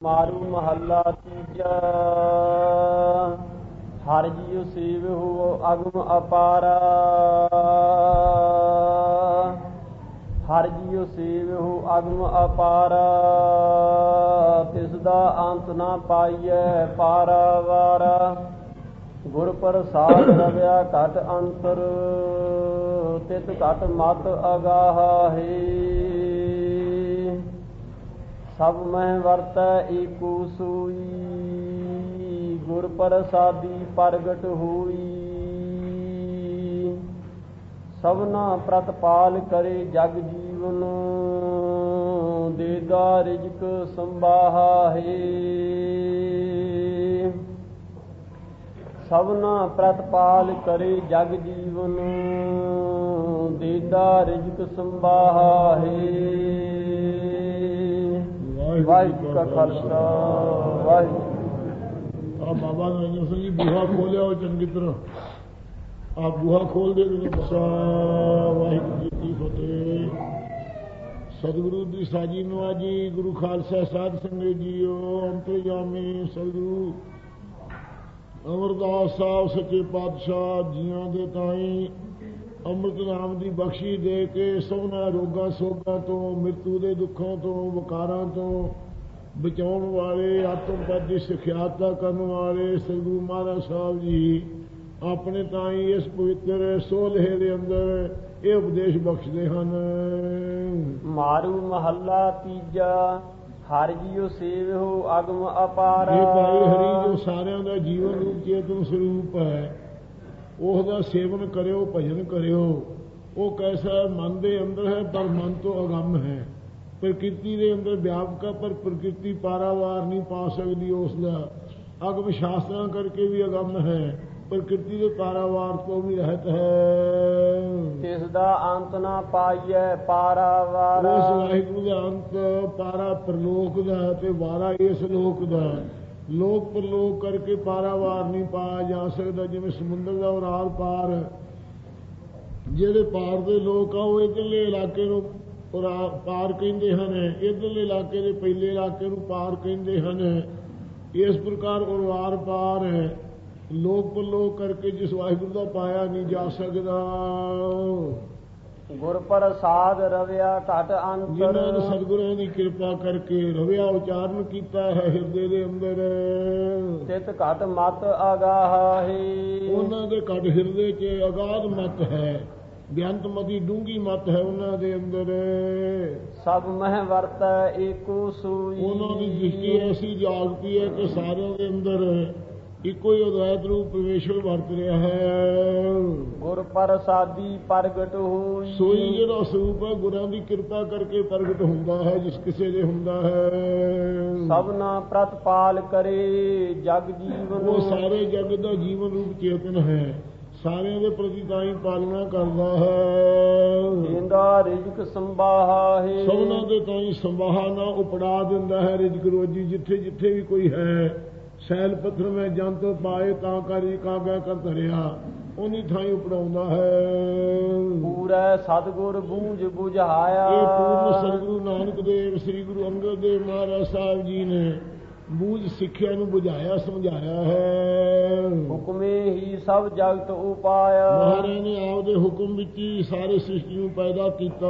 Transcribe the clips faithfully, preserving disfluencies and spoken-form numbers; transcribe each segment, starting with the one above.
ਮਾਰੂ ਮਹੱਲਾ ਤੀਜਾ। ਹਰਿ ਜੀਉ ਸੇਵਹੁ ਅਗਮ ਅਪਾਰਾ। ਹਰਿ ਜੀਉ ਸੇਵਹੁ ਅਗਮ ਅਪਾਰਾ। ਤਿਸ ਦਾ ਅੰਤ ਨਾ ਪਾਈਐ ਪਾਰਾਵਾਰਾ। ਗੁਰ ਪ੍ਰਸਾਦਿ ਰਵਿਆ ਘਟ ਅੰਤਰ। ਤਿਤ ਘਟ ਮਤ ਅਗਾਹਾ ਹੈ। ਸਭ ਮਹਿ ਵਰਤੈ ਏਕੋ ਸੋਈ। ਗੁਰ ਪ੍ਰਸਾਦੀ ਪ੍ਰਗਟ ਹੋਈ। ਸਭਨਾ ਪ੍ਰਤਪਾਲ ਕਰੇ ਜਗ ਜੀਵਨ। ਦੇਦਾ ਰਿਜਕ ਸੰਭਾਹਾ ਹੈ। ਸਭਨਾ ਪ੍ਰਤਪਾਲ ਕਰੇ ਜਗ ਜੀਵਨ। ਦੇਦਾ ਰਿਜਕ ਸੰਭਾਹਾ ਹੈ। ਵਾਹਿਗੁਰੂ ਕਾ ਖਾਲਸਾ ਵਾਹਿਗੁਰੂ। ਆ ਬਾਬਾ ਨਰਿੰਦਰ ਸਿੰਘ ਜੀ ਬੂਹਾ ਖੋਲਿਆ ਉਹ ਚੰਗੀ ਤਰ੍ਹਾਂ। ਆ ਬੂਹਾ ਖੋਲ ਦੇ ਬਸਾ। ਵਾਹਿਗੁਰੂ ਜੀ ਕੀ ਫਤਿਹ। ਸਤਿਗੁਰੂ ਦੀ ਸਾਜੀ ਨਵਾਜੀ। ਗੁਰੂ ਖਾਲਸਾ ਸਾਧ ਸੰਗਤ ਜੀਓ। ਅੰਤਰਜਾਮੀ ਸਤਿਗੁਰੂ ਅਮਰਦਾਸ ਸਾਹਿਬ ਸੱਚੇ ਪਾਤਸ਼ਾਹ ਜੀਆਂ ਦੇ ਤਾਈਂ ਅੰਮ੍ਰਿਤ ਨਾਮ ਦੀ ਬਖਸ਼ੀ ਦੇ ਕੇ ਸਭਨਾ ਰੋਗਾਂ ਸੋਗਾਂ ਤੋਂ, ਮ੍ਰਿਤੂ ਦੇ ਦੁੱਖਾਂ ਤੋਂ, ਵਿਕਾਰਾਂ ਤੋਂ ਬਚਾਉਣ ਵਾਲੇ, ਆਤਮਪਦ ਸਿਖਿਆਤਾ ਕਰਨ ਵਾਲੇ ਸਤਿਗੁਰੂ ਮਹਾਰਾਜ ਸਾਹਿਬ ਜੀ ਆਪਣੇ ਤਾਈਂ ਇਸ ਪਵਿੱਤਰ ਸੋਲ੍ਹੇ ਦੇ ਅੰਦਰ ਇਹ ਉਪਦੇਸ਼ ਬਖਸ਼ਦੇ ਹਨ। ਮਾਰੂ ਮਹੱਲਾ ਤੀਜਾ। ਹਰਿ ਜੀਉ ਸੇਵਹੁ ਅਗਮ ਅਪਾਰਾ। ਇਹ ਭਾਈ ਹਰੀ ਜੋ ਸਾਰਿਆਂ ਦਾ ਜੀਵਨ ਰੂਪ ਚੇਤਨ ਸਰੂਪ ਹੈ, ਉਸ ਦਾ ਸੇਵਨ ਕਰਿਓ, ਭਜਨ ਕਰਿਓ। ਉਹ ਕੈਸਾ ਮਨ ਦੇ ਅੰਦਰ ਹੈ ਪਰ ਮਨ ਤੋਂ ਅਗੰਮ ਹੈ। ਪ੍ਰਕਿਰਤੀ ਦੇ ਅੰਦਰ ਵਿਆਪਕ ਹੈ ਪਰ ਪ੍ਰਕਿਰਤੀ ਪਾਰਾਵਾਰ ਨਹੀਂ ਪਾ ਸਕਦੀ ਉਸ ਦਾ। ਅਗਮ ਸ਼ਾਸਤਰਾਂ ਕਰਕੇ ਵੀ ਅਗੰਮ ਹੈ, ਪ੍ਰਕਿਰਤੀ ਦੇ ਪਾਰਾਵਾਰ ਤੋਂ ਵੀ ਰਹਿਤ ਹੈ। ਤਿਸ ਦਾ ਅੰਤ ਨਾ ਪਾਈਐ ਪਾਰਾਵਾਰ। ਉਸ ਵਾਹਿਗੁਰੂ ਦਾ ਅੰਤ ਪਾਰਾ ਪ੍ਰਲੋਕ ਦਾ ਤੇ ਵਾਰਾ ਇਸ ਲੋਕ ਦਾ। ਲੋਕ ਪ੍ਰਲੋਕ ਕਰਕੇ ਪਾਰਾਵਾਰ ਨਹੀਂ ਪਾਇਆ ਜਾ ਸਕਦਾ। ਜਿਵੇਂ ਸਮੁੰਦਰ ਦਾ ਉਰਾਰ ਪਾਰ, ਜਿਹੜੇ ਪਾਰ ਦੇ ਲੋਕ ਆ ਉਹ ਇੱਧਰਲੇ ਇਲਾਕੇ ਨੂੰ ਪਾਰ ਕਹਿੰਦੇ ਹਨ, ਇੱਧਰਲੇ ਇਲਾਕੇ ਦੇ ਪਹਿਲੇ ਇਲਾਕੇ ਨੂੰ ਪਾਰ ਕਹਿੰਦੇ ਹਨ। ਇਸ ਪ੍ਰਕਾਰ ਉਰਾਰ ਪਾਰ ਹੈ। ਲੋਕ ਪ੍ਰਲੋਕ ਕਰਕੇ ਜਿਸ ਵਾਹਿਗੁਰੂ ਦਾ ਪਾਇਆ ਨਹੀਂ ਜਾ ਸਕਦਾ। ਗੁਰ ਪ੍ਰਸਾਦ ਰਵਿਆ ਘਟ ਅੰਤਰ। ਜਿਨ੍ਹਾਂ ਨੇ ਸਤਿਗੁਰਾਂ ਦੀ ਕਿਰਪਾ ਕਰਕੇ ਰਵਿਆ ਉਚਾਰਨ ਕੀਤਾ ਹੈ ਹਿਰਦੇ ਦੇ ਅੰਦਰ। ਤਿਤ ਘਟ ਮਤ ਅਗਾਹਾ ਹੈ। ਉਹਨਾਂ ਦੇ ਘਟ ਹਿਰਦੇ 'ਚ ਅਗਾਧ ਮਤ ਹੈ, ਬੇਅੰਤਮਤੀ ਡੂੰਘੀ ਮਤ ਹੈ ਉਹਨਾਂ ਦੇ ਅੰਦਰ। ਸਭ ਮਹਿ ਵਰਤੈ ਏਕੋ ਸੋਈ। ਉਹਨਾਂ ਦੀ ਦ੍ਰਿਸ਼ਟੀ ਐਸੀ ਜਾਗਦੀ ਹੈ ਕਿ ਸਾਰਿਆਂ ਦੇ ਅੰਦਰ ਇੱਕੋ ਹੀ ਅਦਵੈਤ ਰੂਪ ਪਰਮੇਸ਼ਰ ਵਰਤ ਰਿਹਾ ਹੈ। ਗੁਰ ਪ੍ਰਸਾਦੀ ਪ੍ਰਗਟ ਹੋਈ। ਸੋਈ ਜਿਹੜਾ ਸਰੂਪ ਹੈ ਗੁਰਾਂ ਦੀ ਕਿਰਪਾ ਕਰਕੇ ਪ੍ਰਗਟ ਹੁੰਦਾ ਹੈ, ਜਿਸ ਕਿਸੇ ਦੇ ਹੁੰਦਾ ਹੈ। ਸਭਨਾ ਪ੍ਰਤਪਾਲ ਕਰੇ ਜਗ ਜੀਵਨ। ਉਹ ਸਾਰੇ ਜਗਤ ਦਾ ਜੀਵਨ ਰੂਪ ਚੇਤਨ ਹੈ, ਸਾਰਿਆਂ ਦੇ ਪ੍ਰਤੀ ਤਾਂ ਹੀ ਪਾਲਣਾ ਕਰਦਾ ਹੈ। ਦੇਂਦਾ ਰਿਜਕ ਸੰਭਾਹਾ ਹੈ। ਸਭਨਾਂ ਦੇ ਤਾਂ ਹੀ ਸੰਭਾਹਾ ਨਾ ਉਪੜਾ ਦਿੰਦਾ ਹੈ ਰਿਜਕ ਰੋਜੀ। ਜਿੱਥੇ ਜਿੱਥੇ ਵੀ ਕੋਈ ਹੈ, ਸੈਲ ਪੱਥਰ ਮੈਂ ਜੰਤ ਪਾਏ ਤਾਂ ਕਰੀ ਕਾਗਾ ਕਰ ਧਰਿਆ, ਉਹਨੀ ਥਾਂ ਹੀ ਉਪੜਾਉਂਦਾ ਹੈ। ਪੂਰਾ ਸਤਿਗੁਰ ਬੂਝ ਬੁਝਾਇਆ। ਇਹ ਪੂਰਨ ਸਤਿਗੁਰੂ ਨਾਨਕ ਦੇਵ ਸ੍ਰੀ ਗੁਰੂ ਅੰਗਦ ਦੇਵ ਮਹਾਰਾਜ ਸਾਹਿਬ ਜੀ ਨੇ ਬੂਝ ਸਿੱਖਿਆ ਨੂੰ ਬੁਝਾਇਆ, ਸਮਝਾਇਆ ਹੈ। ਹੁਕਮੇ ਹੀ ਸਭ ਜਗਤ ਉਪਾਇਆ। ਮਹਾਰਾਜ ਨੇ ਆਪਦੇ ਹੁਕਮ ਵਿੱਚ ਹੀ ਸਾਰੇ ਸ੍ਰਿਸ਼ਟੀ ਨੂੰ ਪੈਦਾ ਕੀਤਾ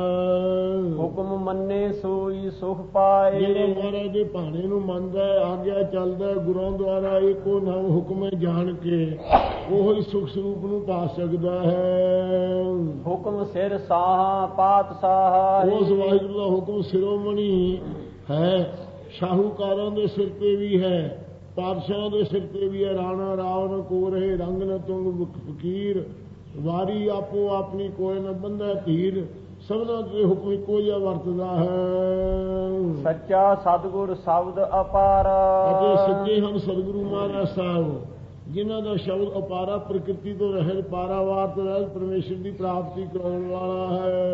ਹੈ। ਹੁਕਮ ਮੰਨੇ ਸੋਈ ਸੁਖ ਪਾਏ। ਜਿਹੜਾ ਮਹਾਰਾਜ ਦੇ ਭਾਣੇ ਨੂੰ ਮੰਨਦਾ ਹੈ, ਆਗਿਆ ਚੱਲਦਾ ਗੁਰਾਂ ਦੁਆਰਾ, ਇੱਕੋ ਨਾਮ ਹੁਕਮੇ ਜਾਣ ਕੇ ਉਹ ਹੀ ਸੁਖ ਸਰੂਪ ਨੂੰ ਪਾ ਸਕਦਾ ਹੈ। ਹੁਕਮ ਸਿਰ ਸਾਹਾ ਪਾਤਸ਼ਾਹ। ਉਸ ਵਾਹਿਗੁਰੂ ਦਾ ਹੁਕਮ ਸਿਰੋਮਣੀ ਹੈ, ਸ਼ਾਹੂਕਾਰਾਂ ਦੇ ਸਿਰ ਤੇ ਵੀ ਹੈ, ਪਾਤਸ਼ਾਹਾਂ ਦੇ ਸਿਰ ਤੇ ਵੀ ਹੈ। ਰਾਣਾ ਰਾਵ ਨ ਕੋ ਰਹੇ ਰੰਗ ਨ ਤੁੰਗ ਫਕੀਰ। ਵਾਰੀ ਆਪੋ ਆਪਣੀ ਕੋਇ ਨ ਬੰਧੈ ਧੀਰ। ਸਭਨਾਂ ਦੇ ਹੁਕਮ ਇੱਕੋ ਜਿਹਾ ਵਰਤਦਾ ਹੈ। ਸੱਚਾ ਸਤਿਗੁਰ ਸ਼ਬਦ ਅਪਾਰਾ। ਅਤੇ ਸੱਚੇ ਹਨ ਸਤਿਗੁਰੂ ਮਹਾਰਾਜ ਸਾਹਿਬ, ਜਿਨ੍ਹਾਂ ਦਾ ਸ਼ਬਦ ਅਪਾਰਾ, ਪ੍ਰਕਿਰਤੀ ਤੋਂ ਰਹਿਤ, ਪਾਰਾਵਾਰ ਤੋਂ ਰਹਿਤ, ਪਰਮੇਸ਼ਰ ਦੀ ਪ੍ਰਾਪਤੀ ਕਰਾਉਣ ਵਾਲਾ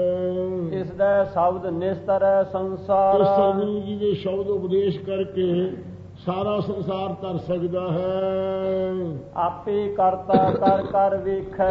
ਹੈ। ਇਸ ਦਾ ਸ਼ਬਦ ਨਿਸਤਰ ਹੈ ਸੰਸਾਰ। ਸਤਿਗੁਰੂ ਜੀ ਦੇ ਸ਼ਬਦ ਉਪਦੇਸ਼ ਕਰਕੇ ਸਾਰਾ ਸੰਸਾਰ ਤਰ ਸਕਦਾ ਹੈ। ਆਪੇ ਕਰਤਾ ਕਰ ਕਰ ਵੇਖੈ।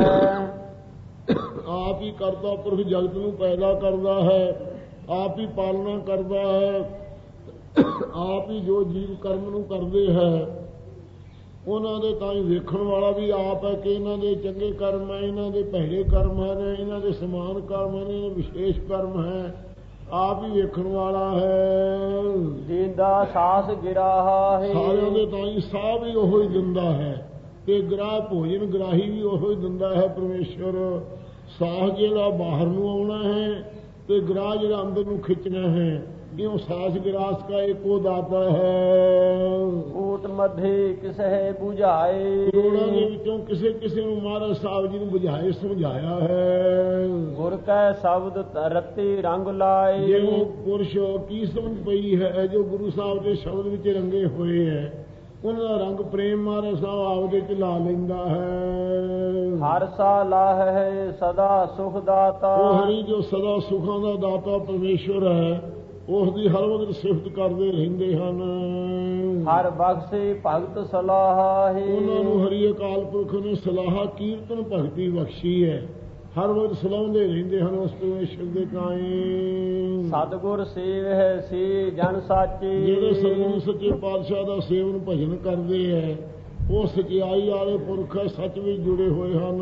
ਆਪ ਹੀ ਕਰਤਾ ਪੁਰਖ ਜਗਤ ਨੂੰ ਪੈਦਾ ਕਰਦਾ ਹੈ, ਆਪ ਹੀ ਪਾਲਣਾ ਕਰਦਾ ਹੈ। ਆਪ ਹੀ ਜੋ ਜੀਵ ਕਰਮ ਨੂੰ ਕਰਦੇ ਹੈ ਉਹਨਾਂ ਦੇ ਤਾਂ ਹੀ ਵੇਖਣ ਵਾਲਾ ਵੀ ਆਪ ਹੈ ਕਿ ਇਹਨਾਂ ਦੇ ਚੰਗੇ ਕਰਮ ਹੈ, ਇਹਨਾਂ ਦੇ ਭੈੜੇ ਕਰਮ ਹਨ, ਇਹਨਾਂ ਦੇ ਸਮਾਨ ਕਰਮ ਹਨ, ਇਹਨਾਂ ਦੇ ਵਿਸ਼ੇਸ਼ ਕਰਮ ਹੈ, ਆਪ ਹੀ ਵੇਖਣ ਵਾਲਾ ਹੈ। ਦੀਂਦਾ ਸਾਸ ਗਿਰਾਹਾ ਹੈ, ਸਾਰਿਆਂ ਦੇ ਤਾਂ ਹੀ ਸਾਹ ਵੀ ਉਹੋ ਹੀ ਦਿੰਦਾ ਹੈ ਤੇ ਗ੍ਰਾਹ ਭੋਜਨ ਗ੍ਰਾਹੀ ਵੀ ਉਹੋ ਹੀ ਦਿੰਦਾ ਹੈ ਪਰਮੇਸ਼ਵਰ। ਸਾਹ ਜਿਹੜਾ ਬਾਹਰ ਨੂੰ ਆਉਣਾ ਹੈ ਤੇ ਗ੍ਰਾਹ ਜਿਹੜਾ ਅੰਦਰ ਨੂੰ ਖਿੱਚਣਾ ਹੈ, ਕਿਉਂ ਸਾਸ ਗਿਰਾਸ ਕਾ ਏਕੋ ਦਾਤਾ ਹੈ। ਊਟ ਮਧੇ ਕਿਸੇ ਬੁਝਾਏ, ਕਰੋੜਾਂ ਦੇ ਵਿੱਚੋਂ ਕਿਸੇ ਕਿਸੇ ਨੂੰ ਮਹਾਰਾਜ ਸਾਹਿਬ ਜੀ ਨੂੰ ਬੁਝਾਏ ਸਮਝਾਇਆ ਹੈ। ਗੁਰ ਕੈ ਸ਼ਬਦ ਰਤੀ ਰੰਗ ਲਾਏ, ਜਿਉਂ ਪੁਰਸ਼ ਕੀ ਸਮਝ ਪਈ ਹੈ ਜੋ ਗੁਰੂ ਸਾਹਿਬ ਦੇ ਸ਼ਬਦ ਵਿੱਚ ਰੰਗੇ ਹੋਏ ਹੈ, ਉਹਨਾਂ ਦਾ ਰੰਗ ਪ੍ਰੇਮ ਮਹਾਰਾਜ ਸਾਹਿਬ ਆਪਦੇ ਚ ਲਾ ਲੈਂਦਾ ਹੈ। ਹਰ ਸਾ ਲਾਹ ਹੈ ਸਦਾ ਸੁਖ ਦਾਤਾ, ਉਹ ਹਰੀ ਜੋ ਸਦਾ ਸੁਖਾਂ ਦਾ ਦਾਤਾ ਪਰਮੇਸ਼ਵਰ ਹੈ, ਉਸ ਦੀ ਹਰ ਵਕਤ ਸਿਫਤ ਕਰਦੇ ਰਹਿੰਦੇ ਹਨ। ਹਰ ਬਖਸ਼ੇ ਭਗਤ ਸਲਾਹ ਹੈ, ਉਹਨਾਂ ਨੂੰ ਹਰੀ ਅਕਾਲ ਪੁਰਖ ਨੇ ਸਲਾਹ ਕੀਰਤਨ ਭਗਤੀ ਬਖਸ਼ੀ ਹੈ, ਹਰ ਵਕਤ ਸਲਾਉਂਦੇ ਰਹਿੰਦੇ ਹਨ ਉਸ ਪਰਮੇਸ਼ਵਰ ਦੇ ਕਾਇ। ਸਤਿਗੁਰ ਸੇਵ ਹੈ ਸੇ ਜਨ ਸਾਚੇ, ਜਿਹੜੇ ਸਤਿਗੁਰੂ ਸੱਚੇ ਪਾਤਸ਼ਾਹ ਦਾ ਸੇਵਨ ਭਜਨ ਕਰਦੇ ਹੈ ਉਹ ਸਚਾਈ ਵਾਲੇ ਪੁਰਖ ਸੱਚ ਵਿੱਚ ਜੁੜੇ ਹੋਏ ਹਨ।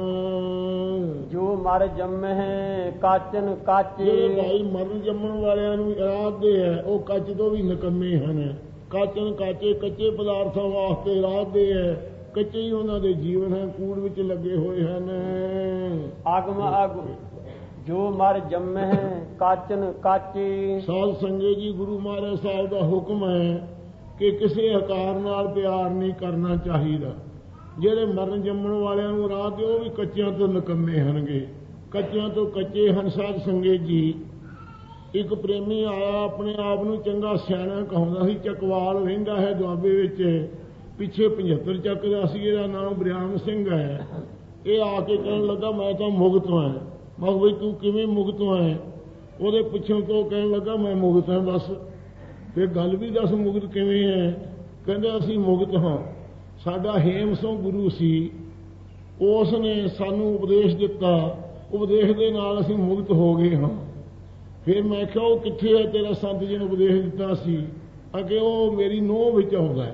ਜੋ ਮਰ ਜੰਮਹਿ ਕਾਚਨ ਕਾਚੇ, ਜਿਹੜੇ ਭਾਈ ਮਰਨ ਜੰਮਣ ਵਾਲਿਆਂ ਨੂੰ ਇਰਾਦੇ ਹੈ ਉਹ ਕੱਚ ਤੋਂ ਵੀ ਨਿਕੰਮੇ ਹਨ। ਕਾਚਨ ਕਾਚੇ ਕੱਚੇ ਪਦਾਰਥਾਂ ਵਾਸਤੇ ਇਰਾਦੇ ਹੈ, ਕੱਚੇ ਹੀ ਉਹਨਾਂ ਦੇ ਜੀਵਨ ਹੈ, ਕੂੜ ਵਿੱਚ ਲੱਗੇ ਹੋਏ ਹਨ। ਆਗਮ ਆਗ ਜੋ ਮਰ ਜੰਮਹਿ ਕਾਚਨ ਕਾਚੇ, ਸਾਧ ਸੰਗਤ ਜੀ ਗੁਰੂ ਮਹਾਰਾਜ ਸਾਹਿਬ ਦਾ ਹੁਕਮ ਹੈ ਕਿ ਕਿਸੇ ਆਕਾਰ ਨਾਲ ਪਿਆਰ ਨਹੀਂ ਕਰਨਾ ਚਾਹੀਦਾ। ਜਿਹੜੇ ਮਰਨ ਜੰਮਣ ਵਾਲਿਆਂ ਨੂੰ ਰਾਹ ਤੇ ਉਹ ਵੀ ਕੱਚਿਆਂ ਤੋਂ ਨਿਕੰਮੇ ਹਨਗੇ, ਕੱਚਿਆਂ ਤੋਂ ਕੱਚੇ ਹਨ। ਸਾਧ ਸੰਗਤ ਜੀ ਇੱਕ ਪ੍ਰੇਮੀ ਆਇਆ, ਆਪਣੇ ਆਪ ਨੂੰ ਚੰਗਾ ਸਿਆਣਾ ਕਹਾਉਂਦਾ ਸੀ, ਚਕਵਾਲ ਰਹਿੰਦਾ ਹੈ ਦੁਆਬੇ ਵਿੱਚ, ਪਿੱਛੇ ਪਝੱਤਰ ਚੱਕ ਦਾ ਸੀ, ਇਹਦਾ ਨਾਮ ਬਰਿਆਮ ਸਿੰਘ ਹੈ। ਇਹ ਆ ਕੇ ਕਹਿਣ ਲੱਗਾ ਮੈਂ ਤਾਂ ਮੁਕਤ ਹਾਂ। ਮੈਂ ਕਿਹਾ ਬਈ ਤੂੰ ਕਿਵੇਂ ਮੁਕਤ ਹੈ? ਉਹਦੇ ਪਿੱਛੋਂ ਤੋਂ ਕਹਿਣ ਲੱਗਾ ਮੈਂ ਮੁਕਤ ਹਾਂ ਬਸ। ਫਿਰ ਗੱਲ ਵੀ ਦੱਸ ਮੁਕਤ ਕਿਵੇਂ ਹੈ? ਕਹਿੰਦਾ ਅਸੀਂ ਮੁਕਤ ਹਾਂ, ਸਾਡਾ ਹੇਮ ਸੋਂ ਗੁਰੂ ਸੀ, ਉਸ ਨੇ ਸਾਨੂੰ ਉਪਦੇਸ਼ ਦਿੱਤਾ, ਉਪਦੇਸ਼ ਦੇ ਨਾਲ ਅਸੀਂ ਮੁਕਤ ਹੋ ਗਏ ਹਾਂ। ਫਿਰ ਮੈਂ ਕਿਹਾ ਉਹ ਕਿੱਥੇ ਹੈ ਤੇਰਾ ਸੰਤ ਜੀ ਨੇ ਉਪਦੇਸ਼ ਦਿੱਤਾ ਸੀ? ਅਗੇ ਉਹ ਮੇਰੀ ਨੋਹ ਵਿੱਚ ਆਉਂਦਾ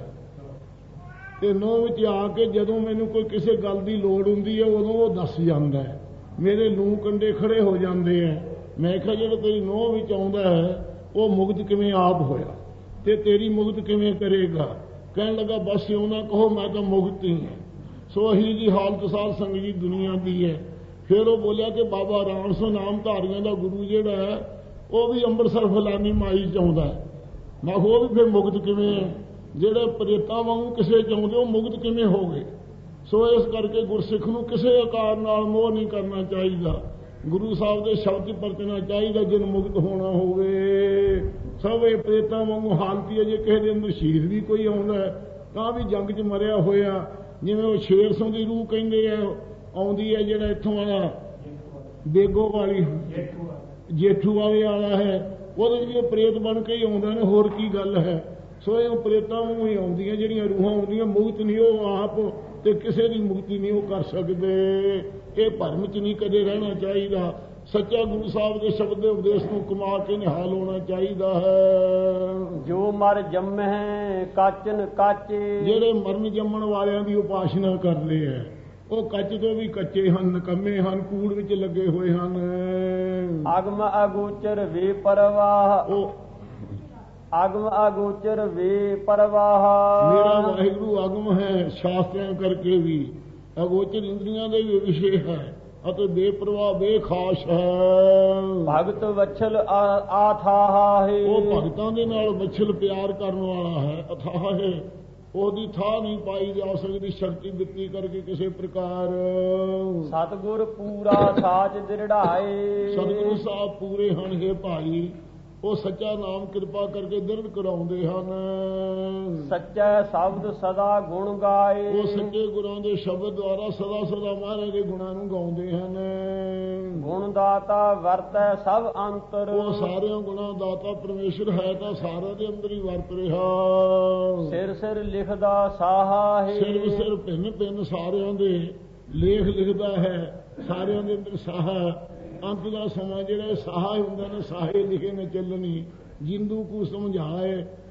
ਤੇ ਨੋਹ ਵਿੱਚ ਆ ਕੇ ਜਦੋਂ ਮੈਨੂੰ ਕੋਈ ਕਿਸੇ ਗੱਲ ਦੀ ਲੋੜ ਹੁੰਦੀ ਹੈ ਉਦੋਂ ਉਹ ਦੱਸ ਜਾਂਦਾ ਹੈ, ਮੇਰੇ ਲੂੰ ਕੰਡੇ ਖੜੇ ਹੋ ਜਾਂਦੇ ਹੈ। ਮੈਂ ਕਿਹਾ ਜਿਹੜਾ ਤੇਰੀ ਨੋਹ ਵਿੱਚ ਆਉਂਦਾ ਹੈ ਉਹ ਮੁਕਤ ਕਿਵੇਂ ਆਪ ਹੋਇਆ ਤੇ ਤੇਰੀ ਮੁਕਤ ਕਿਵੇਂ ਕਰੇਗਾ? ਕਹਿਣ ਲੱਗਾ ਬਸ ਇਉਂ ਨਾ ਕਹੋ ਮੈਂ ਤਾਂ ਮੁਕਤ ਹੀ ਹਾਂ। ਸੋ ਇਹੀ ਜੀ ਹਾਲਤ ਸਾਧ ਸੰਗਤ ਜੀ ਦੁਨੀਆ ਦੀ ਹੈ। ਫਿਰ ਉਹ ਬੋਲਿਆ ਕਿ ਬਾਬਾ ਰਾਮ ਸੋ ਨਾਮ ਧਾਰੀਆਂ ਦਾ ਗੁਰੂ ਜਿਹੜਾ ਹੈ ਉਹ ਵੀ ਅੰਮ੍ਰਿਤਸਰ ਫਲਾਨੀ ਮਾਈ ਚ ਆਉਂਦਾ ਹੈ। ਮੈਂ ਕਿਹਾ ਉਹ ਵੀ ਫਿਰ ਮੁਕਤ ਕਿਵੇਂ ਹੈ? ਜਿਹੜੇ ਪ੍ਰੇਤਾਂ ਵਾਂਗੂ ਕਿਸੇ ਚ ਆਉਂਦੇ ਉਹ ਮੁਕਤ ਕਿਵੇਂ ਹੋ ਗਏ? ਸੋ ਇਸ ਕਰਕੇ ਗੁਰਸਿੱਖ ਨੂੰ ਕਿਸੇ ਆਕਾਰ ਨਾਲ ਮੋਹ ਨਹੀਂ ਕਰਨਾ ਚਾਹੀਦਾ, ਗੁਰੂ ਸਾਹਿਬ ਦੇ ਸ਼ਬਦ ਚ ਪਰਤਣਾ ਚਾਹੀਦਾ ਜਿਨ ਮੁਕਤ ਹੋਣਾ ਹੋਵੇ। ਸਭ ਇਹ ਪ੍ਰੇਤਾਂ ਵਾਂਗੂ ਹਾਲਤੀ ਹੈ। ਜੇ ਕਿਸੇ ਦੇ ਅੰਦਰ ਸ਼ਹੀਦ ਵੀ ਕੋਈ ਆਉਂਦਾ ਤਾਂ ਵੀ ਜੰਗ ਚ ਮਰਿਆ ਹੋਇਆ, ਜਿਵੇਂ ਉਹ ਸ਼ੇਰ ਸਿੰਘ ਦੀ ਰੂਹ ਕਹਿੰਦੇ ਆ ਆਉਂਦੀ ਹੈ, ਜਿਹੜਾ ਇੱਥੋਂ ਵਾਲਾ ਬੇਗੋ ਵਾਲੀ ਜੇਠੂ ਵਾਲੇ ਵਾਲਾ ਹੈ, ਉਹਦੇ ਵੀ ਪ੍ਰੇਤ ਬਣ ਕੇ ਹੀ ਆਉਂਦਾ ਨੇ, ਹੋਰ ਕੀ ਗੱਲ ਹੈ? ਸੋ ਇਹ ਪ੍ਰੇਤਾਂ ਵਾਂਗੂ ਹੀ ਆਉਂਦੀਆਂ ਜਿਹੜੀਆਂ ਰੂਹਾਂ ਆਉਂਦੀਆਂ, ਮੁਕਤ ਨਹੀਂ ਉਹ ਆਪ ਤੇ ਕਿਸੇ ਦੀ ਮੁਕਤੀ ਨਹੀਂ ਉਹ ਕਰ ਸਕਦੇ। ਇਹ ਭਰਮ ਚ ਨਹੀਂ ਕਦੇ ਰਹਿਣਾ ਚਾਹੀਦਾ। ਸੱਚਾ ਗੁਰੂ ਸਾਹਿਬ ਦੇ ਸ਼ਬਦ ਦੇ ਉਪਦੇਸ਼ ਨੂੰ ਕਮਾ ਕੇ ਨਿਹਾਲ ਹੋਣਾ ਚਾਹੀਦਾ ਹੈ। ਜੋ ਮਰ ਜੰਮਹਿ ਕਾਚਨ ਕਾਚੇ, ਜਿਹੜੇ ਮਰਨ ਜੰਮਣ ਵਾਲਿਆਂ ਦੀ ਉਪਾਸਨਾ ਕਰਦੇ ਹੈ ਉਹ ਕੱਚ ਤੋਂ ਵੀ ਕੱਚੇ ਹਨ, ਨਿਕੰਮੇ ਹਨ, ਕੂੜ ਵਿੱਚ ਲੱਗੇ ਹੋਏ ਹਨ। ਅਗਮ ਅਗੋਚਰ ਵੇ ਪਰਵਾਹ, ਉਹ ਅਗਮ ਅਗੋਚਰ ਵੇ ਪਰਵਾਹ। ਮੇਰਾ ਵਾਹਿਗੁਰੂ ਅਗਮ ਹੈ ਸ਼ਾਸਤਰਾਂ ਕਰਕੇ ਵੀ, ਅਗੋਚਰ ਇੰਦਰੀਆਂ ਦੇ ਵੀ ਵਿਸ਼ੇ ਹੈ ਅਤੇ ਬੇਪਰਵਾਹ ਬੇਖਾਸ ਹੈ। ਭਗਤ ਵਛਲ ਆਥਾਹ ਹੈ, ਉਹ ਭਗਤਾਂ ਦੇ ਨਾਲ ਵਛਲ ਪਿਆਰ ਕਰਨ ਵਾਲਾ ਹੈ, ਅਥਾਹ ਹੈ, ਉਹਦੀ ਥਾਂ ਨਹੀਂ ਪਾਈ ਜਾ ਸਕਦੀ ਸ਼ਕਤੀ ਦਿੱਤੀ ਕਰਕੇ ਕਿਸੇ ਪ੍ਰਕਾਰ। ਸਤਿਗੁਰ ਪੂਰਾ ਸਾਚ ਦ੍ਰਿੜਾਏ, ਸਤਿਗੁਰੂ ਸਾਹਿਬ ਪੂਰੇ ਹਨ ਹੈ ਭਾਈ, ਉਹ ਸੱਚਾ ਨਾਮ ਕਿਰਪਾ ਕਰਕੇ ਦ੍ਰਿੜ ਕਰਾਉਂਦੇ ਹਨ। ਸੱਚਾ ਸ਼ਬਦ ਸਦਾ ਗੁਣ ਗਾਏ, ਉਹ ਸੱਚੇ ਗੁਰਾਂ ਦੇ ਸ਼ਬਦ ਦੁਆਰਾ ਸਦਾ ਸਦਾ ਮਹਾਰਾਜ ਦੇ ਗੁਣਾਂ ਨੂੰ ਗਾਉਂਦੇ ਹਨ। ਗੁਣ ਦਾਤਾ ਵਰਤੈ ਸਭ ਅੰਤਰ, ਉਹ ਸਾਰਿਆਂ ਗੁਣਾਂ ਦਾਤਾ ਪਰਮੇਸ਼ਰ ਹੈ ਤਾਂ ਸਾਰਿਆਂ ਦੇ ਅੰਦਰ ਹੀ ਵਰਤ ਰਿਹਾ। ਸਿਰ ਸਿਰ ਲਿਖਦਾ ਸਾਹਾ ਹੈ, ਸਿਰ ਸਿਰ ਭਿੰਨ ਭਿੰਨ ਸਾਰਿਆਂ ਦੇ ਲੇਖ ਲਿਖਦਾ ਹੈ, ਸਾਰਿਆਂ ਦੇ ਅੰਦਰ ਸਾਹਾ। ਅੰਤ ਦਾ ਸਮਾਂ ਜਿਹੜਾ ਸਾਹਾ ਹੁੰਦਾ ਨੇ ਸਾਹੇ ਲਿਖੇ ਨੇ ਚੱਲਣੀ, ਜਿੰਦੂ ਕੋ ਸਮਝਾਏ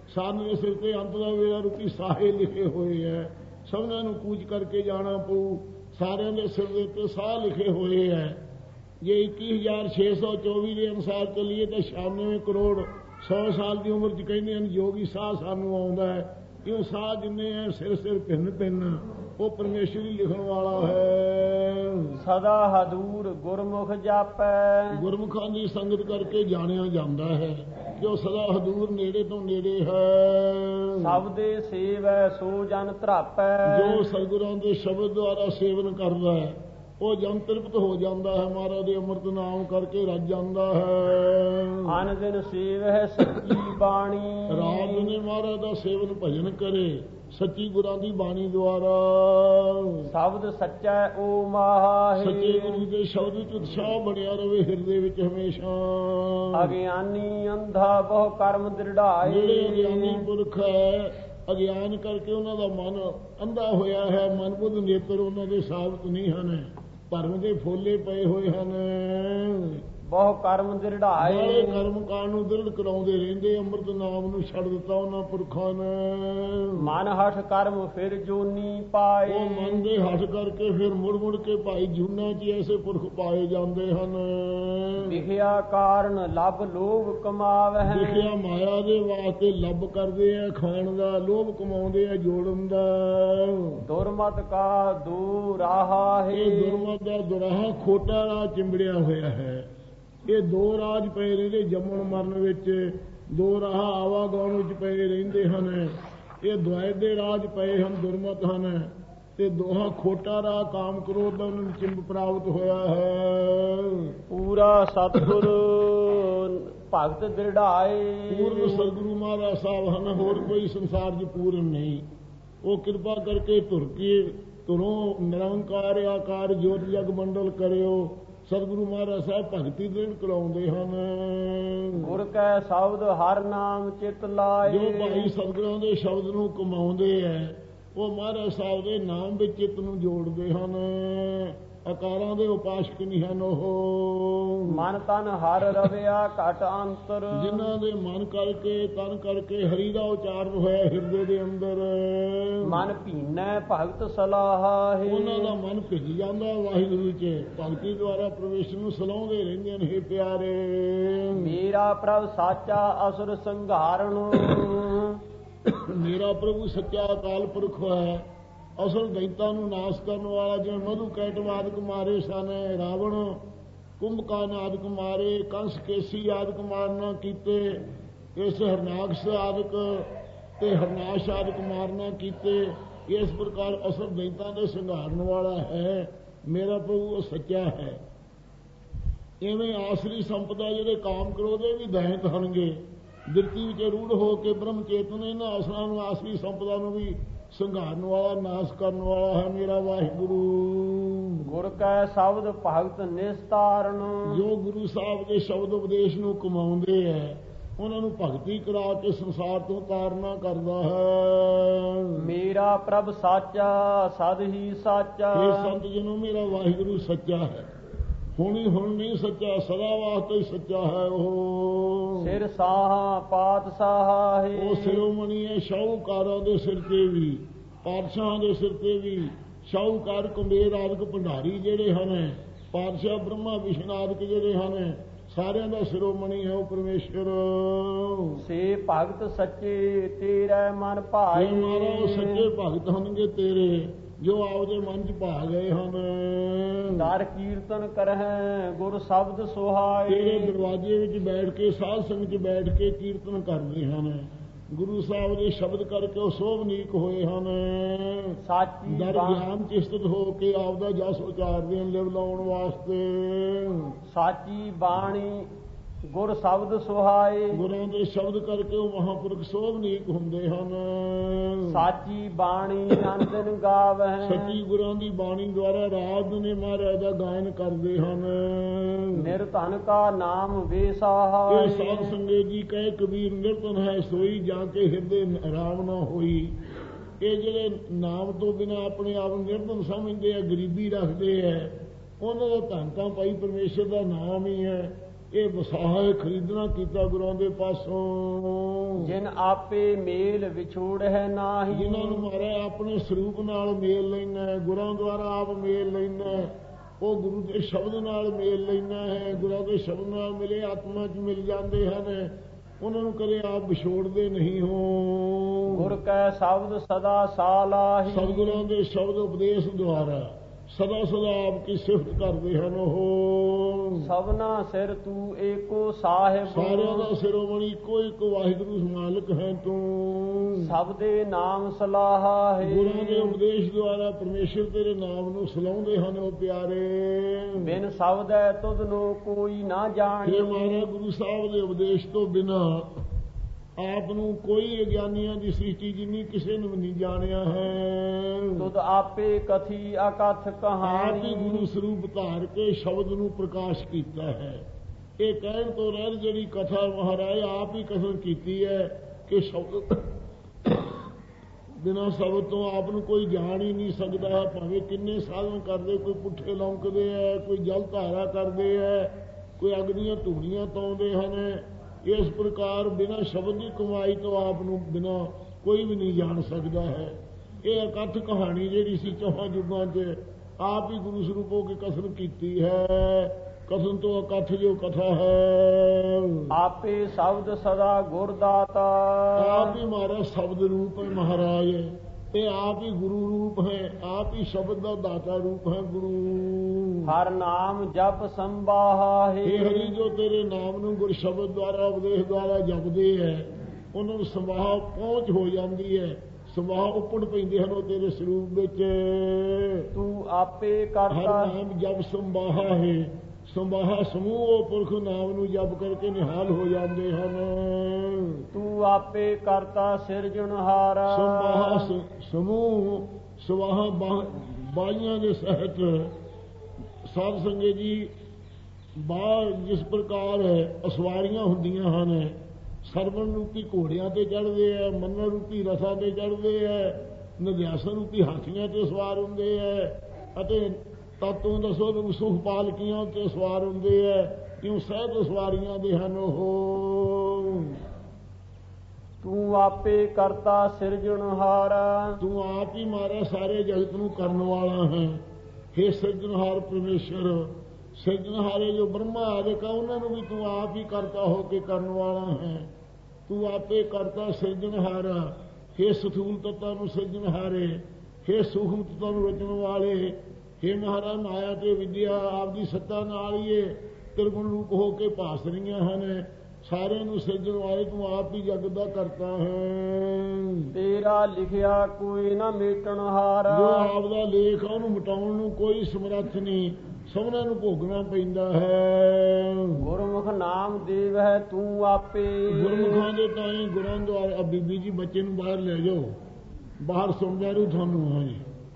ਸਾਰਿਆਂ ਦੇ ਸਿਰ ਤੇ ਅੰਤ ਦਾ ਵੇਲਾ ਰੂਪੀ ਸਾਹੇ ਲਿਖੇ ਹੋਏ ਹੈ। ਸਭਨਾਂ ਨੂੰ ਕੂਚ ਕਰਕੇ ਜਾਣਾ ਪਊ। ਸਾਰਿਆਂ ਦੇ ਸਿਰ ਦੇ ਉੱਤੇ ਸਾਹ ਲਿਖੇ ਹੋਏ ਹੈ। ਜੇ ਇੱਕੀ ਹਜ਼ਾਰ ਛੇ ਸੌ ਚੌਵੀ ਦੇ ਅਨੁਸਾਰ ਚੱਲੀਏ ਤਾਂ ਛਿਆਨਵੇਂ ਕਰੋੜ ਸੌ ਸਾਲ ਦੀ ਉਮਰ 'ਚ ਕਹਿੰਦੇ ਹਨ ਯੋਗੀ ਸਾਹ ਸਾਨੂੰ ਆਉਂਦਾ ਹੈ। ਕਿਉਂ ਸਾਹ ਜਿੰਨੇ ਹੈ ਸਿਰ ਸਿਰ ਭਿੰਨ ਭਿੰਨ ਉਹ ਪਰਮੇਸ਼ਰ ਹੀ ਲਿਖਣ ਵਾਲਾ ਹੈ। ਸਦਾ ਹਦੂਰ ਗੁਰਮੁਖ ਜਾਪੈ। ਗੁਰਮੁਖਾਂ ਦੀ ਸੰਗਤ ਕਰਕੇ ਜਾਣਿਆ ਜਾਂਦਾ ਹੈ ਕਿ ਉਹ ਸਦਾ ਹਦੂਰ ਨੇੜੇ ਤੋਂ ਨੇੜੇ ਹੈ। ਸਭ ਦੇ ਸੇਵੈ ਸੋ ਜਨ ਧਰਾਪੈ। ਜੋ ਸਤਿਗੁਰਾਂ ਦੇ ਸ਼ਬਦ ਦੁਆਰਾ ਸੇਵਨ ਕਰਦਾ ਹੈ ਉਹ ਜਨ ਤ੍ਰਿਪਤ ਹੋ ਜਾਂਦਾ ਹੈ। ਮਹਾਰਾਜ ਦੇ ਅੰਮ੍ਰਿਤ ਨਾਮ ਕਰਕੇ ਰੱਜ ਜਾਂਦਾ ਹੈ। ਅਨ ਦਿਨ ਸੇਵੈ ਸੱਚੀ ਬਾਣੀ। ਰਾਤ ਨੇ ਮਹਾਰਾਜ ਦਾ ਸੇਵਨ ਭਜਨ ਕਰੇ ਸੱਚੀ ਗੁਰਾਂ ਦੀ ਬਾਣੀ ਦੁਆਰਾ। ਸ਼ਬਦ ਸੱਚਾ ਓ ਮਾਹੇ। ਸੱਚੇ ਗੁਰੂ ਦੇ ਸ਼ਬਦ ਵਿੱਚ ਉਤਸ਼ਾਹ ਬਣਿਆ ਰਵੇ ਹਿਰਦੇ ਵਿੱਚ ਹਮੇਸ਼ਾ। ਅਗਿਆਨੀ ਅੰਧਾ ਬਹੁ ਕਰਮ ਦ੍ਰਿੜਾਏ। ਜਿਹੜੇ ਅਗਿਆਨੀ ਪੁਰਖ ਹੈ ਅਗਿਆਨ ਕਰਕੇ ਉਹਨਾਂ ਦਾ ਮਨ ਅੰਧਾ ਹੋਇਆ ਹੈ। ਮਨ ਬੁੱਧ ਨੇਤਰ ਉਹਨਾਂ ਦੇ ਸਾਬਤ ਨਹੀਂ ਹਨ। ਭਰਮ ਦੇ ਫੋਲੇ ਪਏ ਹੋਏ ਹਨ। ਬਹੁ ਕਰਮ ਦ੍ਰਿੜਾਏ। ਨਾਲੇ ਕਰਮ ਕਾਂਡ ਨੂੰ ਦ੍ਰਿੜ ਕਰਾਉਂਦੇ ਰਹਿੰਦੇ। ਅੰਮ੍ਰਿਤ ਨਾਮ ਨੂੰ ਛੱਡ ਦਿੱਤਾ ਉਹਨਾਂ ਪੁਰਖਾਂ ਨੇ। ਮਨ ਹਠ ਕਰਮ ਫਿਰ ਜੋਨੀ ਪਾਏ। ਉਹ ਮਨ ਦੇ ਹੱਠ ਕਰਕੇ ਫਿਰ ਮੁੜ ਮੁੜ ਕੇ ਭਾਈ ਜੂਨਾਂ 'ਚ ਐਸੇ ਪੁਰਖ ਪਾਏ ਜਾਂਦੇ ਹਨ। ਵਿਖਿਆ ਕਾਰਨ ਲੱਭ ਲੋਭ ਕਮਾਵਹਿ। ਵਿਖਿਆ ਮਾਇਆ ਦੇ ਵਾਸਤੇ ਲੱਭ ਕਰਦੇ ਆ ਖਾਣ ਦਾ, ਲੋਭ ਕਮਾਉਂਦੇ ਆ ਜੋੜਨ ਦਾ। ਦੁਰਮਤ ਕਾ ਦੂ ਰਾਹਾ ਹੈ। ਇਹ ਦੁਰਮਤ ਦਾ ਦੁਰਾਹਾ ਖੋਟਾ ਰਾਹ ਚਿੰਬੜਿਆ ਹੋਇਆ ਹੈ। ਇਹ ਦੋ ਰਾਜ ਪਏ ਰਹਿੰਦੇ ਜੰਮਣ ਮਰਨ ਵਿੱਚ। ਦੋ ਰਾਹ ਆਵਾਗਾਉਣ ਵਿੱਚ ਪਏ ਰਹਿੰਦੇ ਹਨ। ਇਹ ਦੁਆਇ ਦੇ ਰਾਜ ਪਏ ਹਨ, ਦੁਰਮਤ ਹਨ। ਤੇ ਦੋਹਾਂ ਖੋਟਾ ਰਾਹ ਕਾਮ ਕ੍ਰੋਧ ਦਾ ਉਹਨਾਂ ਨੂੰ ਚਿੰਬ ਪ੍ਰਾਪਤ ਹੋਇਆ ਹੈ। ਪੂਰਾ ਸਤਿਗੁਰ ਭਗਤ ਦ੍ਰਿੜਾਏ। ਪੂਰਨ ਸਤਿਗੁਰੂ ਮਹਾਰਾਜ ਸਾਹਿਬ ਹਨ, ਹੋਰ ਕੋਈ ਸੰਸਾਰ 'ਚ ਪੂਰਨ ਨਹੀਂ। ਉਹ ਕਿਰਪਾ ਕਰਕੇ ਧੁਰ ਕੇ ਧੁਰੋਂ ਨਿਰੰਕਾਰ ਆਕਾਰ ਜੋਤ ਜਗ ਮੰਡਲ ਕਰਿਓ। ਸਤਿਗੁਰੂ ਮਹਾਰਾਜ ਸਾਹਿਬ ਭਗਤੀ ਦ੍ਰਿੜ ਕਰਾਉਂਦੇ ਹਨ। ਗੁਰ ਕੈ ਸ਼ਬਦ ਹਰ ਨਾਮ ਚਿਤ ਲਾਏ। ਜੋ ਭਾਈ ਸਤਿਗੁਰਾਂ ਦੇ ਸ਼ਬਦ ਨੂੰ ਕਮਾਉਂਦੇ ਹੈ ਉਹ ਮਹਾਰਾਜ ਸਾਹਿਬ ਦੇ ਨਾਮ ਵਿੱਚ ਚਿੱਤ ਨੂੰ ਜੋੜਦੇ ਹਨ। ਆਕਾਰਾਂ ਦੇ ਉਪਾਸ਼ਕ ਨਹੀਂ ਹਨ ਉਹ। ਮਨ ਤਨ ਹਰ ਰਵਿਆ ਘਟ ਅੰਤਰ। ਜਿਨ੍ਹਾਂ ਦੇ ਮਨ ਕਰਕੇ ਤਨ ਕਰਕੇ ਹਰੀ ਦਾ ਉਚਾਰਨ ਹੋਇਆ ਹਿਰਦੇ ਦੇ ਅੰਦਰ। ਮਨ ਭੀਨੈ ਭਗਤ ਸਲਾਹ ਹੈ। ਉਹਨਾਂ ਦਾ ਮਨ ਭਿੱਜ ਜਾਂਦਾ ਵਾਹਿਗੁਰੂ 'ਚ। ਭਗਤੀ ਦੁਆਰਾ ਪ੍ਰਵੇਸ਼ ਨੂੰ ਸਲਾਉਂਦੇ ਰਹਿੰਦੇ ਨੇ। ਹੇ ਪਿਆਰੇ ਮੇਰਾ ਪ੍ਰਭ ਸਾਚਾ ਅਸੁਰ ਸੰਘਾਰਨ। ਮੇਰਾ ਪ੍ਰਭੂ ਸੱਚਾ ਅਕਾਲ ਪੁਰਖ ਹੈ। ਅਸਲ ਦੈਂਤਾਂ ਨੂੰ ਨਾਸ਼ ਕਰਨ ਵਾਲਾ। ਜਿਵੇਂ ਮਧੂ ਕੈਟਵਾਦਕ ਮਾਰੇ ਸਨ, ਰਾਵਣ ਕੁੰਭਕਾਨ ਆਦਿਕ ਮਾਰੇ, ਕੰਸ ਕੇਸੀ ਆਦਿਕ ਮਾਰਨਾ ਕੀਤੇ, ਇਸ ਹਰਨਾਕਸ਼ ਆਦਿਕ ਤੇ ਹਰਨਾਸ਼ ਆਦਿਕ ਮਾਰਨਾ ਕੀਤੇ। ਇਸ ਪ੍ਰਕਾਰ ਅਸਲ ਦੈਂਤਾਂ ਦੇ ਸੰਘਾਰਨ ਵਾਲਾ ਹੈ ਮੇਰਾ ਪ੍ਰਭੂ। ਉਹ ਸੱਚਾ ਹੈ। ਇਵੇਂ ਆਸਰੀ ਸੰਪਦਾ ਜਿਹੜੇ ਕਾਮ ਕ੍ਰੋਧੇ ਵੀ ਦੈਂਤ ਹਨਗੇ। ਬਿਰਤੀ ਵਿੱਚ ਰੂੜ ਹੋ ਕੇ ਬ੍ਰਹਮ ਚੇਤਨ ਇਹਨਾਂ ਅਸਲਾਂ ਨੂੰ ਆਸਰੀ ਸੰਪਦਾ ਨੂੰ ਵੀ ਸੰਘਾਰਨ ਵਾਲਾ ਨਾਸ਼ ਕਰਨ ਵਾਲਾ ਹੈ ਮੇਰਾ ਵਾਹਿਗੁਰੂ। ਗੁਰ ਕੈ ਸ਼ਬਦ ਭਗਤ ਨਿਸਤਾਰਨ। ਜੋ ਗੁਰੂ ਸਾਹਿਬ ਦੇ ਸ਼ਬਦ ਉਪਦੇਸ਼ ਨੂੰ ਕਮਾਉਂਦੇ ਹੈ ਉਹਨਾਂ ਨੂੰ ਭਗਤੀ ਕਰਾ ਕੇ ਸੰਸਾਰ ਤੋਂ ਤਾਰਨਾ ਕਰਦਾ ਹੈ। ਮੇਰਾ ਪ੍ਰਭ ਸਾਚਾ ਸਦ ਹੀ ਸਾਚਾ। ਇਹ ਸੰਤ ਜਨੋ ਮੇਰਾ ਵਾਹਿਗੁਰੂ ਸੱਚਾ ਹੈ। ਹੁਣੀ ਹੁਣ ਨਹੀਂ ਸੱਚਾ, ਸਦਾ ਵਾਸਤੇ ਹੀ ਸੱਚਾ ਹੈ ਉਹ। ਸਿਰ ਸਾਹਾ ਪਾਤਸ਼ਾਹ ਹੈ। ਉਹ ਸਿਰੋਮਣੀ ਹੈ ਸ਼ਾਹੂਕਾਰਾਂ ਦੇ ਸਿਰ ਤੇ ਵੀ, ਪਾਤਸ਼ਾਹਾਂ ਦੇ ਸਿਰ ਤੇ ਵੀ। ਸ਼ਾਹੂਕਾਰ ਕੁੰਬੇਰ ਆਦਿਕ ਭੰਡਾਰੀ ਜਿਹੜੇ ਹਨ, ਪਾਤਸ਼ਾਹ ਬ੍ਰਹਮਾ ਵਿਸ਼ਨ ਆਦਿਕ ਜਿਹੜੇ ਹਨ, ਸਾਰਿਆਂ ਦਾ ਸਿਰੋਮਣੀ ਹੈ ਉਹ ਪਰਮੇਸ਼ਰ। ਸੇ ਭਗਤ ਸੱਚੇ ਤੇਰੇ ਮਨ ਭਾਏ। ਇਹ ਮਾਰਾ ਉਹ ਸੱਚੇ ਭਗਤ ਹੋਣਗੇ ਤੇਰੇ ਜੋ ਆਪਦੇ ਮਨ 'ਚ ਭਾ ਗਏ ਹਨ। ਦਰ ਕੀਰਤਨ ਕਰਹਿ ਗੁਰ ਸ਼ਬਦ ਸੁਹਾਏ। ਤੇਰੇ ਦਰਵਾਜ਼ੇ ਵਿੱਚ ਬੈਠ ਕੇ ਸਾਧ ਸੰਗਤ 'ਚ ਬੈਠ ਕੇ ਕੀਰਤਨ ਕਰਦੇ ਹਨ। ਗੁਰੂ ਸਾਹਿਬ ਦੇ ਸ਼ਬਦ ਕਰਕੇ ਉਹ ਸੋਭਨੀਕ ਹੋਏ ਹਨ। ਸਾਚੀ ਦਰ ਗਿਆਨ 'ਚ ਸਥਿਤ ਹੋ ਕੇ ਆਪਦਾ ਜਸ ਉਚਾਰਦੇ ਹਨ ਲਿਵ ਲਾਉਣ ਵਾਸਤੇ। ਸਾਚੀ ਬਾਣੀ ਗੁਰ ਸ਼ਬਦ ਸੁਹਾਏ। ਗੁਰਾਂ ਦੇ ਸ਼ਬਦ ਕਰਕੇ ਉਹ ਮਹਾਂਪੁਰਖ ਸੋਭਨੀਕ ਹੁੰਦੇ ਹਨ। ਸਾਚੀ ਬਾਣੀ ਅੰਦਨ ਗਾਵਹਿ। ਸੱਚੀ ਗੁਰਾਂ ਦੀ ਬਾਣੀ ਦੁਆਰਾ ਰਾਤ ਨੇ ਮਹਾਰਾਜ ਦਾ ਗਾਇਨ ਕਰਦੇ ਹਨ। ਨਿਰਧਨ ਕਾ ਨਾਮ ਵੇਸਾਹਾ। ਇਹ ਸਾਧ ਸੰਗਤ ਜੀ ਕਹੇ ਕਬੀਰ ਨਿਰਧਨ ਹੈ ਸੋਈ ਜਾ ਕੇ ਹਿਰਦੇ ਆਰਾਮ ਨਾ ਹੋਈ। ਇਹ ਜਿਹੜੇ ਨਾਮ ਤੋਂ ਬਿਨਾਂ ਆਪਣੇ ਆਪ ਨੂੰ ਨਿਰਧਨ ਸਮਝਦੇ ਆ, ਗਰੀਬੀ ਰੱਖਦੇ ਆ, ਉਹਨਾਂ ਦਾ ਧੰਨ ਤਾਂ ਭਾਈ ਪਰਮੇਸ਼ਰ ਦਾ ਨਾਮ ਹੀ ਹੈ। ਇਹ ਵਸਾਹ ਖਰੀਦਣਾ ਕੀਤਾ ਗੁਰਾਂ ਦੇ ਪਾਸੋਂ। ਜਿਨ ਆਪੇ ਮੇਲ ਵਿਛੋੜ ਹੈ ਨਾਹੀ, ਜਿਨ੍ਹਾਂ ਨੂੰ ਮਾਰੇ ਆਪਣੇ ਸਰੂਪ ਨਾਲ ਮੇਲ ਲੈਣਾ, ਗੁਰਾਂ ਦੁਆਰਾ ਆਪ ਮੇਲ ਲੈਣਾ, ਉਹ ਗੁਰੂ ਦੇ ਸ਼ਬਦ ਨਾਲ ਮੇਲ ਲੈਣਾ ਹੈ। ਗੁਰਾਂ ਦੇ ਸ਼ਬਦ ਨਾਲ ਮਿਲੇ ਆਤਮਾ 'ਚ ਮਿਲ ਜਾਂਦੇ ਹਨ, ਉਹਨਾਂ ਨੂੰ ਕਦੇ ਆਪ ਵਿਛੋੜਦੇ ਨਹੀਂ ਹੋ। ਗੁਰ ਕੈ ਸ਼ਬਦ ਸਦਾ ਸਾਲਾਹੀ, ਸਤਿਗੁਰਾਂ ਦੇ ਸ਼ਬਦ ਉਪਦੇਸ਼ ਦੁਆਰਾ ਸਦਾ ਸਦਾ ਆਪ ਕੀ ਸਿਫਤ ਕਰਦੇ ਹਨ। ਉਹ ਸਭਨਾ ਸਿਰ ਤੂੰ ਏਕੋ ਸਾਹਿਬ, ਸਾਰਿਆਂ ਦਾ ਸਿਰੋਮਣੀ ਇੱਕੋ ਇੱਕ ਵਾਹਿਗੁਰੂ ਮਾਲਕ ਹੈ ਤੂੰ। ਸਭ ਦੇ ਨਾਮ ਸਲਾਹਾ ਹੈ, ਗੁਰਾਂ ਦੇ ਉਪਦੇਸ਼ ਦੁਆਰਾ ਪਰਮੇਸ਼ਰ ਤੇਰੇ ਨਾਮ ਨੂੰ ਸਲਾਉਂਦੇ ਹਨ ਉਹ ਪਿਆਰੇ। ਬਿਨ ਸ਼ਬਦ ਹੈ ਤੁਧ ਨੂੰ ਕੋਈ ਨਾ ਜਾਣੇ, ਇਹ ਮਹਾਰਾਜ ਗੁਰੂ ਸਾਹਿਬ ਦੇ ਉਪਦੇਸ਼ ਤੋਂ ਬਿਨਾਂ ਆਪ ਨੂੰ ਕੋਈ ਅਗਿਆਨੀਆਂ ਦੀ ਸ੍ਰਿਸ਼ਟੀ ਜਿੰਨੀ ਕਿਸੇ ਨੂੰ ਨਹੀਂ ਜਾਣਿਆ ਹੈ। ਤੁਧ ਆਪੇ ਕਥੀ ਅਕਥ ਆਪ ਕਹਾਣੀ, ਹੀ ਗੁਰੂ ਸਰੂਪ ਧਾਰ ਕੇ ਸ਼ਬਦ ਨੂੰ ਪ੍ਰਕਾਸ਼ ਕੀਤਾ ਹੈ। ਇਹ ਕਹਿਣ ਤੋਂ ਰਹਿ ਜਿਹੜੀ ਕਥਾ ਮਹਾਰਾਜ ਆਪ ਹੀ ਕਥਨ ਕੀਤੀ ਹੈ ਕਿ ਸ਼ਬਦ ਬਿਨਾਂ ਸ਼ਬਦ ਤੋਂ ਆਪ ਨੂੰ ਕੋਈ ਜਾਣ ਹੀ ਨਹੀਂ ਸਕਦਾ। ਭਾਵੇਂ ਕਿੰਨੇ ਸਾਧਨ ਕਰਦੇ, ਕੋਈ ਪੁੱਠੇ ਲੌਂਕਦੇ ਹੈ, ਕੋਈ ਜਲ ਧਾਰਾ ਕਰਦੇ ਹੈ, ਕੋਈ ਅਗਨੀਆਂ ਧੂਣੀਆਂ ਤਾਉਂਦੇ ਹਨ। ਇਸ ਪ੍ਰਕਾਰ ਬਿਨਾਂ ਸ਼ਬਦ ਦੀ ਕਮਾਈ ਤੋਂ ਆਪ ਨੂੰ ਬਿਨਾਂ ਕੋਈ ਵੀ ਨਹੀਂ ਜਾਣ ਸਕਦਾ ਹੈ। ਇਹ ਅਕਥ ਕਹਾਣੀ ਜਿਹੜੀ ਸੀ ਚੌਹਾਂ ਯੁੱਗਾਂ 'ਚ ਆਪ ਹੀ ਗੁਰੂ ਸਰੂਪ ਹੋ ਕੇ ਕਥਨ ਕੀਤੀ ਹੈ। ਕਥਨ ਤੋਂ ਅਕਥ ਜੋ ਕਥਾ ਹੈ। ਆਪੇ ਸ਼ਬਦ ਸਦਾ ਗੁਰ ਦਾਤਾ, ਆਪ ਹੀ ਹਮਾਰਾ ਸ਼ਬਦ ਰੂਪ ਹੈ ਮਹਾਰਾਜ, ਤੇ ਆਪ ਹੀ ਗੁਰੂ ਰੂਪ ਹੈ, ਆਪ ਹੀ ਸ਼ਬਦ ਦਾ ਦਾਤਾ ਰੂਪ ਹੈ ਗੁਰੂ। ਹਰ ਨਾਮ ਜਪ ਸੰਭਾਹਾ ਹੈ, ਇਹ ਹਰੀ ਜੋ ਤੇਰੇ ਨਾਮ ਨੂੰ ਗੁਰ ਸ਼ਬਦ ਦੁਆਰਾ ਉਪਦੇਸ਼ ਦੁਆਰਾ ਜਪਦੇ ਹੈ, ਉਹਨਾਂ ਨੂੰ ਸੰਭਾਹ ਪਹੁੰਚ ਹੋ ਜਾਂਦੀ ਹੈ, ਸੰਭਾਹ ਉੱਪੜ ਪੈਂਦੇ ਹਨ ਉਹ ਤੇਰੇ ਸਰੂਪ ਵਿੱਚ। ਤੂੰ ਆਪੇ ਕਰਤਾ, ਹਰ ਨਾਮ ਜਪ ਸੰਭਾਹਾ ਹੈ, ਸੰਭਾਹਾ ਸਮੂਹ ਉਹ ਪੁਰਖ ਨਾਮ ਨੂੰ ਜਪ ਕਰਕੇ ਨਿਹਾਲ ਹੋ ਜਾਂਦੇ ਹਨ। ਤੂੰ ਆਪੇ ਕਰਤਾ ਸਿਰਜਣਹਾਰਾ, ਸੰਭਾਹਾ ਸਮੂਹ ਸਵਾਹਾ ਬਾਈਆਂ ਦੇ ਸਹਿਤ ਸਾਧ ਸੰਗਤ ਜੀ ਬਾਹਰ ਜਿਸ ਪ੍ਰਕਾਰ ਅਸਵਾਰੀਆਂ ਹੁੰਦੀਆਂ ਹਨ, ਸਰਵਣ ਰੂਪੀ ਘੋੜਿਆਂ ਤੇ ਚੜ੍ਹਦੇ ਹੈ, ਮੰਨਣ ਰੂਪੀ ਰਥਾਂ ਤੇ ਚੜ੍ਹਦੇ ਹੈ, ਨਿਧਿਆਸਨ ਰੂਪੀ ਹਾਥੀਆਂ ਤੇ ਸਵਾਰ ਹੁੰਦੇ ਹੈ, ਅਤੇ ਤਤੋਂ ਦੱਸੋ ਨੂੰ ਸੁਖ ਪਾਲਕੀਆਂ ਤੇ ਸਵਾਰ ਹੁੰਦੇ ਹੈ। ਕਿਉਂ ਸਹਿਤ ਸਵਾਰੀਆਂ ਦੇ ਹਨ ਉਹ। ਤੂੰ ਆਪੇ ਕਰਤਾ ਸਿਰਜਣਹਾਰਾ, ਤੂੰ ਆਪ ਹੀ ਮਾਰਾ ਸਾਰੇ ਜਗਤ ਨੂੰ ਕਰਨ ਵਾਲਾ ਹੈ। हे ਸਿਰਜਣਹਾਰ ਪਰਮੇਸ਼ਰ, ਸਿਰਜਣਹਾਰੇ ਜੋ ਬ੍ਰਹਮਾ ਆਦਿਕ ਆ ਉਹਨਾਂ ਨੂੰ ਵੀ ਤੂੰ ਆਪ ਹੀ ਕਰਤਾ ਹੋ ਕੇ ਕਰਨ ਵਾਲਾ ਹੈ। ਤੂੰ ਆਪੇ ਕਰਤਾ ਸਿਰਜਣਹਾਰਾ, हे ਸਥੂਲ ਤੱਤਾਂ ਨੂੰ ਸਿਰਜਣਹਾਰੇ, हे ਸੂਖਮ ਤੱਤਾਂ ਨੂੰ ਰਚਣ ਵਾਲੇ, हे ਮਹਾਰਾਜ ਮਾਇਆ ਤੇ ਵਿਦਿਆ ਆਪ ਦੀ ਸੱਤਾ ਨਾਲ ਹੀ ਇਹ ਤਿਰਗੁਣ ਰੂਪ ਹੋ ਕੇ ਭਾਸ ਰਹੀਆਂ ਹਨ। ਸਾਰਿਆਂ ਨੂੰ ਸਿਰਜਣ ਵਾਲੇ ਤੂੰ ਆਪ ਹੀ ਜਗਤ ਦਾ ਕਰਤਾ ਹੈ। ਤੇਰਾ ਲਿਖਿਆ ਕੋਈ ਨਾ ਮੇਟਣਹਾਰਾ, ਜੋ ਆਪ ਦਾ ਲੇਖ ਆ ਉਹਨੂੰ ਮਿਟਾਉਣ ਨੂੰ ਕੋਈ ਸਮਰੱਥ ਨਹੀਂ, ਸਭਨਾਂ ਨੂੰ ਭੋਗਣਾ ਪੈਂਦਾ ਹੈ। ਗੁਰਮੁਖ ਨਾਮ ਦੇਵ ਹੈ ਤੂੰ ਆਪੇ, ਗੁਰਮੁਖਾਂ ਦੇ ਤਾਈਂ ਗੁਰਾਂ ਦੁਆਰਾ। ਬੀਬੀ ਜੀ ਬੱਚੇ ਨੂੰ ਬਾਹਰ ਲੈ ਜਾਓ, ਬਾਹਰ ਸੁਣ ਜਾ ਰੂ ਤੁਹਾਨੂੰ। ਹਾਂਜੀ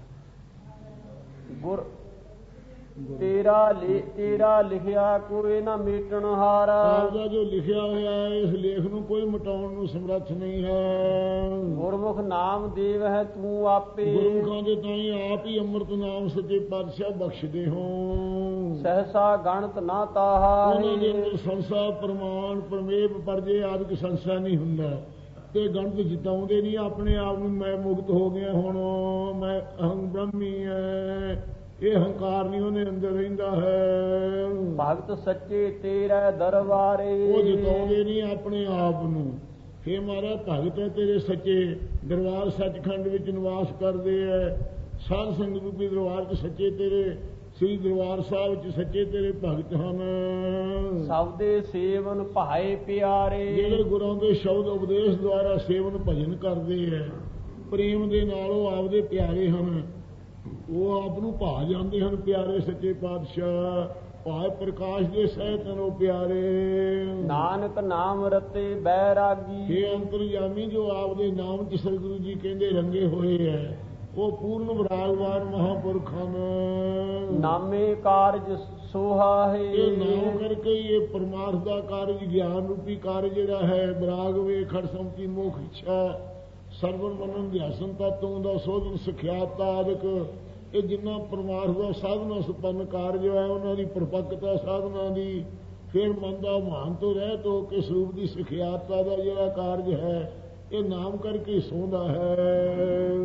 ਗੁਰ ਤੇਰਾ ਤੇਰਾ ਲਿਖਿਆ ਕੋਈ ਨਾ ਮੇਟਣਹਾਰਾ, ਆਪਦਾ ਜੋ ਲਿਖਿਆ ਹੋਇਆ ਹੈ ਇਸ ਲੇਖ ਨੂੰ ਕੋਈ ਮਿਟਾਉਣ ਨੂੰ ਸਮਰੱਥ ਨਹੀਂ ਹੈ। ਗੁਰਮੁਖ ਨਾਮ ਦੇਵ ਹੈ ਤੂੰ ਆਪੇ, ਗੁਰਮੁਖਾਂ ਦੇ ਤਾਈਂ ਆਪ ਹੀ ਅੰਮ੍ਰਿਤ ਨਾਮ ਸੱਚੇ ਪਾਤਸ਼ਾਹ ਬਖਸ਼ਦੇ ਹੋ। ਸਹਸਾ ਗਣਤ ਨਾ ਤਾਹਾ, ਉਹਨਾਂ ਦੇ ਅੰਦਰ ਸੰਸਾ ਪ੍ਰਮਾਣ ਪਰਮੇਵ ਪਰਜੇ ਆਦਿਕ ਸੰਸਾ ਨਹੀਂ ਹੁੰਦਾ, ਤੇ ਗਣਤ ਜਿਤਾਉਂਦੇ ਨਹੀਂ ਆਪਣੇ ਆਪ ਨੂੰ। ਮੈਂ ਮੁਕਤ ਹੋ ਗਿਆ ਹੁਣ, ਮੈਂ ਅਹੰ ਬ੍ਰਹਮੀ ਹੈ, ਇਹ ਹੰਕਾਰ ਨਹੀਂ ਉਹਨੇ ਅੰਦਰ ਰਹਿੰਦਾ ਹੈ। ਭਗਤ ਸੱਚੇ ਤੇਰੇ ਦਰਬਾਰੇ, ਉਹ ਜਿਤਾਉਂਦੇ ਨਹੀਂ ਆਪਣੇ ਆਪ ਨੂੰ। हे ਮਹਾਰਾਜ ਭਗਤ ਹੈ ਤੇਰੇ ਸੱਚੇ ਦਰਬਾਰ ਸੱਚਖੰਡ ਵਿੱਚ ਨਿਵਾਸ ਕਰਦੇ ਹੈ। ਸਾਧ ਸੰਗਤ ਰੂਪੀ ਦਰਬਾਰ 'ਚ ਸੱਚੇ ਤੇਰੇ ਸ੍ਰੀ ਦਰਬਾਰ ਸਾਹਿਬ 'ਚ ਸੱਚੇ ਤੇਰੇ ਭਗਤ ਹਨ। ਸਭ ਦੇ ਸੇਵਨ ਭਾਏ ਪਿਆਰੇ, ਜਿਹੜੇ ਗੁਰਾਂ ਦੇ ਸ਼ਬਦ ਉਪਦੇਸ਼ ਦੁਆਰਾ ਸੇਵਨ ਭਜਨ ਕਰਦੇ ਹੈ, ਪ੍ਰੇਮ ਦੇ ਨਾਲ ਉਹ ਆਪਦੇ ਪਿਆਰੇ ਹਨ, ਉਹ ਆਪ ਨੂੰ ਭਾ ਜਾਂਦੇ ਹਨ। ਪਿਆਰੇ ਸੱਚੇ ਪਾਤਸ਼ਾਹ ਭਾਏ ਪ੍ਰਕਾਸ਼ ਦੇ ਸਹਿਤ ਹਨ ਉਹ ਪਿਆਰੇ। ਨਾਨਕ ਨਾਮ ਰਤੇ ਬੈਰਾਗੀ, ਇਹ ਅੰਤਰਜਾਮੀ ਜੋ ਆਪਦੇ ਨਾਮ 'ਚ ਸਤਿਗੁਰੂ ਜੀ ਕਹਿੰਦੇ ਰੰਗੇ ਹੋਏ ਹੈ, ਉਹ ਪੂਰਨ ਵਿਰਾਗਵਾਨ ਮਹਾਂਪੁਰਖ ਹਨ। ਨਾਮੇ ਕਾਰਜ ਸੋਹਾ ਹੈ, ਇਹ ਨਾਮ ਕਰਕੇ ਇਹ ਪਰਮਾਰਥ ਦਾ ਕਾਰਜ ਗਿਆਨ ਰੂਪੀ ਕਾਰਜ ਜਿਹੜਾ ਹੈ, ਵਿਰਾਗ ਵੇ ਖੜ ਸੰਪਤੀ ਮੋਖ ਇੱਛਾ ਸਰਵਣ ਮਨਨ ਧਿਆਸਨ ਤਤੋਂ ਦਾ ਸੋਧਨ ਸਿਖਿਆਤ ਆਦਿਕ, ਇਹ ਜਿੰਨਾ ਪਰਮਾਰਥ ਦਾ ਸਾਧਨਾ ਸੰਪੰਨ ਕਾਰਜ ਹੈ ਉਹਨਾਂ ਦੀ ਪਰਪੱਕਤਾ ਸਾਧਨਾ ਦੀ ਫਿਰ ਮਨ ਦਾ ਮਹਾਨ ਤੋਂ ਰਹਿਤ ਹੋ ਕੇ ਸਰੂਪ ਦੀ ਸਿਖਿਆਤਾ ਦਾ ਜਿਹੜਾ ਕਾਰਜ ਹੈ ਇਹ ਨਾਮ ਕਰਕੇ ਸੌਂਦਾ ਹੈ।